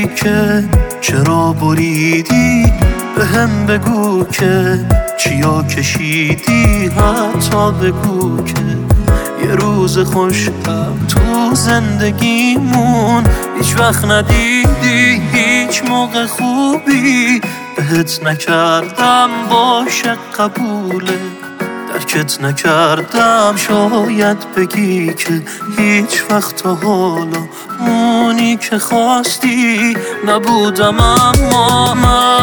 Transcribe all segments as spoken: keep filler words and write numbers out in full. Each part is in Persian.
که چرا بریدی، به هم بگو که چیا کشیدی، حتی بگو که یه روز خوشم تو زندگیمون هیچ وقت ندیدی، هیچ موقع خوبی بهت نکردم باشه قبوله، درکت نکردم شاید بگی که هیچ وقت تا حالا اونی که خواستی نبودم، اما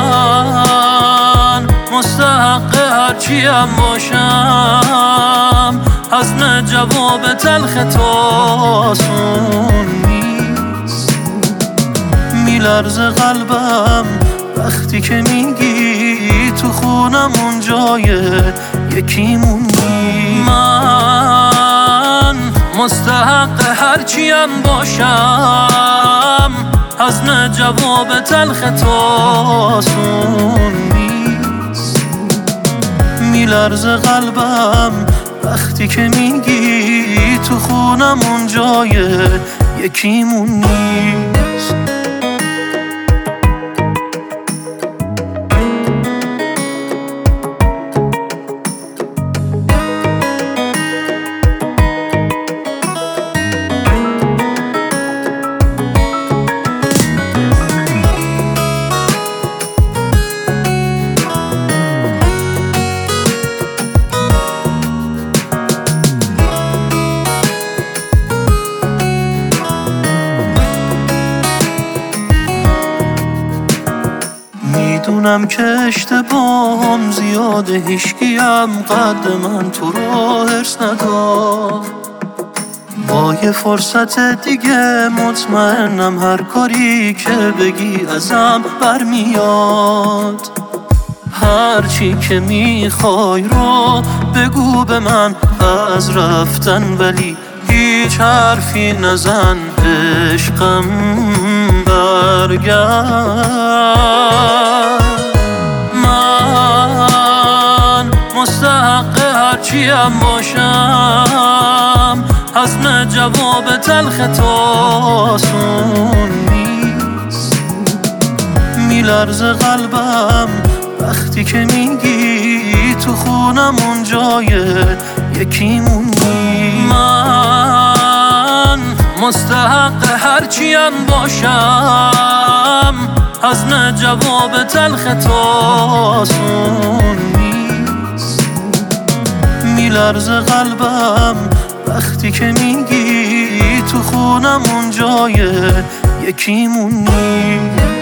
من مستحق هرچیم باشم، حزم جواب تلخ تو آسون نیست، میلرزه قلبم وقتی که میگی تو خونم اون جایه یکیمون نیست. من مستحق هرچیم باشم، حزم جواب تلخ تو آسون نیست، میلرزه قلبم وقتی که میگی تو خونم اون جایه یکیمون نیست. میدونم که اشتباهم زیاده، هیچکیم قد من تو رو حرص نداد، با یه فرصت دیگه مطمئنم هر کاری که بگی ازم برمیاد، هرچی که میخوای رو بگو به من از رفتن، ولی هیچ حرفی نزن عشقم برگرد. من مستحق هرچیم باشم، حزم جواب تلخ تو آسون نیست، میلرزه قلبم وقتی که میگی تو خونم اون جایه یکیمون نیست. من مستحق هرچیم باشم، حزم جواب تلخ تو آسون نیست، میلرزه قلبم وقتی که میگی تو خونم اون جایه یکیمون نیست.